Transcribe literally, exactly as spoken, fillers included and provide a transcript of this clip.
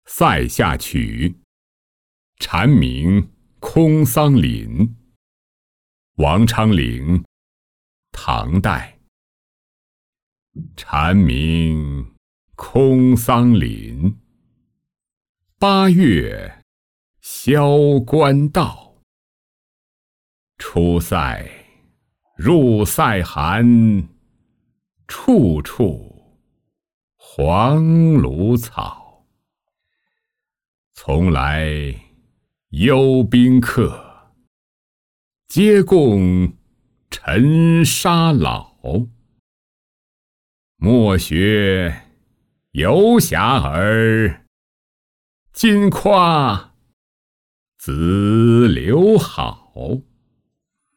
塞下曲，蝉鸣空桑林。王昌龄，唐代。蝉鸣空桑林，八月萧关道。出塞入塞寒，处处黄芦草。从来幽宾客，皆共尘沙老。莫学游侠儿，今夸子留好。